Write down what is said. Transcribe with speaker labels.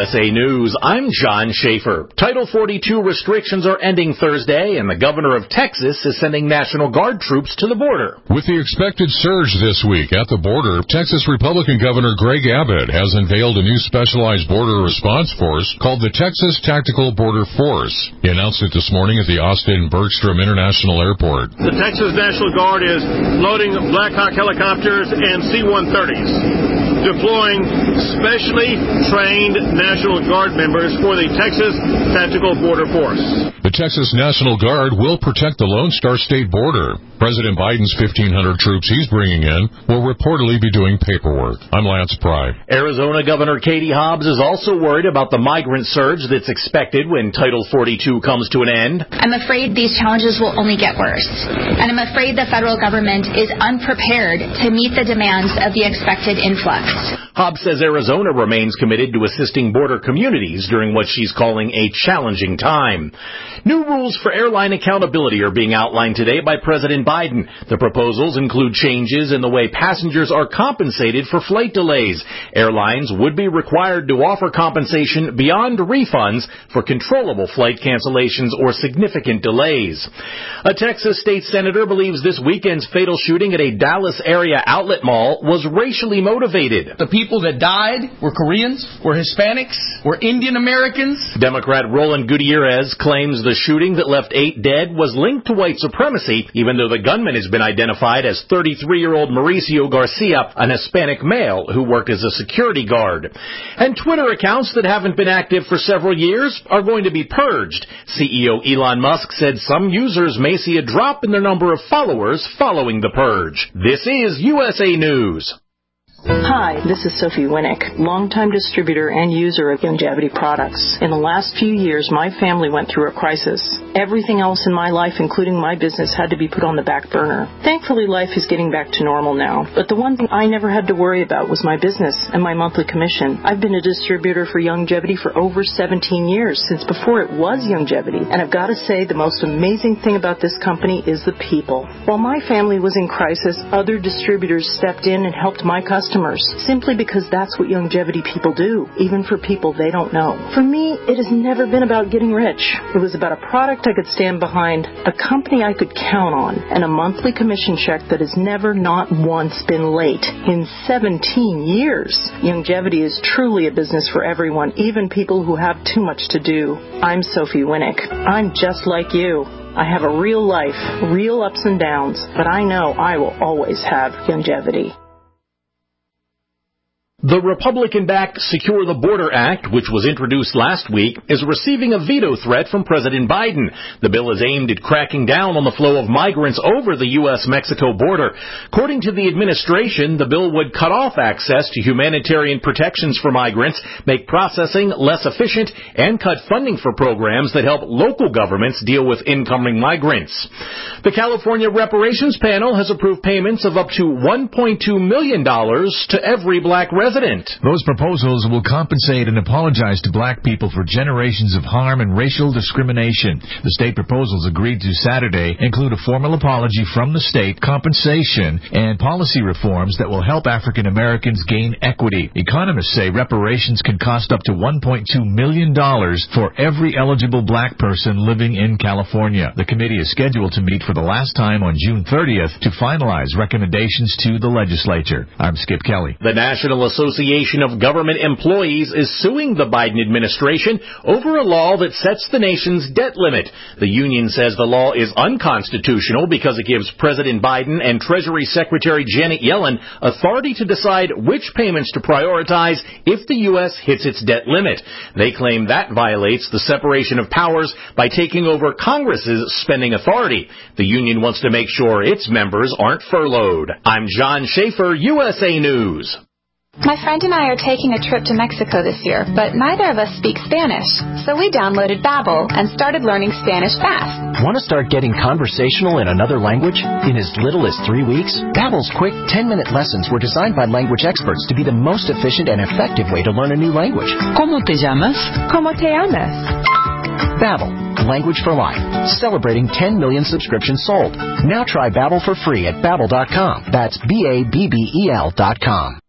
Speaker 1: USA News, I'm John Schaefer. Title 42 restrictions are ending Thursday, and the governor of Texas is sending National Guard troops to the border.
Speaker 2: With the expected surge this week at the border, Texas Republican Governor Greg Abbott has unveiled a new specialized border response force called the Texas Tactical Border Force. He announced it this morning at the Austin-Bergstrom International Airport.
Speaker 3: The Texas National Guard is loading Black Hawk helicopters and C-130s, deploying specially trained National Guard members for the Texas Tactical Border Force.
Speaker 2: The Texas National Guard will protect the Lone Star State border. President Biden's 1,500 troops he's bringing in will reportedly be doing paperwork. I'm Lance Pry.
Speaker 1: Arizona Governor Katie Hobbs is also worried about the migrant surge that's expected when Title 42 comes to an end.
Speaker 4: I'm afraid these challenges will only get worse, and I'm afraid the federal government is unprepared to meet the demands of the expected influx.
Speaker 1: Hobbs says Arizona remains committed to assisting border communities during what she's calling a challenging time. New rules for airline accountability are being outlined today by President Biden. The proposals include changes in the way passengers are compensated for flight delays. Airlines would be required to offer compensation beyond refunds for controllable flight cancellations or significant delays. A Texas state senator believes this weekend's fatal shooting at a Dallas area outlet mall was racially motivated.
Speaker 5: The people that died were Koreans, were Hispanics, were Indian Americans.
Speaker 1: Democrat Roland Gutierrez claims the shooting that left 8 dead was linked to white supremacy, even though the gunman has been identified as 33-year-old Mauricio Garcia, an Hispanic male who worked as a security guard. And Twitter accounts that haven't been active for several years are going to be purged. CEO Elon Musk said some users may see a drop in their number of followers following the purge. This is USA News.
Speaker 6: Hi, this is Sophie Winnick, longtime distributor and user of Youngevity products. In the last few years, my family went through a crisis. Everything else in my life, including my business, had to be put on the back burner. Thankfully, life is getting back to normal now. But the one thing I never had to worry about was my business and my monthly commission. I've been a distributor for Youngevity for over 17 years, since before it was Youngevity. And I've got to say, the most amazing thing about this company is the people. While my family was in crisis, other distributors stepped in and helped my customers, simply because that's what Youngevity people do, even for people they don't know. For me, it has never been about getting rich. It was about a product I could stand behind, a company I could count on, and a monthly commission check that has never, not once, been late in 17 years. Youngevity is truly a business for everyone, even people who have too much to do. I'm Sophie Winnick. I'm just like you. I have a real life, real ups and downs, but I know I will always have Youngevity.
Speaker 1: The Republican-backed Secure the Border Act, which was introduced last week, is receiving a veto threat from President Biden. The bill is aimed at cracking down on the flow of migrants over the U.S.-Mexico border. According to the administration, the bill would cut off access to humanitarian protections for migrants, make processing less efficient, and cut funding for programs that help local governments deal with incoming migrants. The California Reparations Panel has approved payments of up to $1.2 million to every black resident.
Speaker 7: Those proposals will compensate and apologize to black people for generations of harm and racial discrimination. The state proposals agreed to Saturday include a formal apology from the state, compensation, and policy reforms that will help African Americans gain equity. Economists say reparations can cost up to $1.2 million for every eligible black person living in California. The committee is scheduled to meet for the last time on June 30th to finalize recommendations to the legislature. I'm Skip Kelly.
Speaker 1: The National Association of Government Employees is suing the Biden administration over a law that sets the nation's debt limit. The union says the law is unconstitutional because it gives President Biden and Treasury Secretary Janet Yellen authority to decide which payments to prioritize if the U.S. hits its debt limit. They claim that violates the separation of powers by taking over Congress's spending authority. The union wants to make sure its members aren't furloughed. I'm John Schaefer, USA News.
Speaker 8: My friend and I are taking a trip to Mexico this year, but neither of us speak Spanish. So we downloaded Babbel and started learning Spanish fast.
Speaker 9: Want to start getting conversational in another language? In as little as 3 weeks? Babbel's quick 10-minute lessons were designed by language experts to be the most efficient and effective way to learn a new language.
Speaker 10: ¿Cómo te llamas?
Speaker 8: ¿Cómo te llamas?
Speaker 9: Babbel, language for life. Celebrating 10 million subscriptions sold. Now try Babbel for free at Babbel.com. That's BABBEL.com.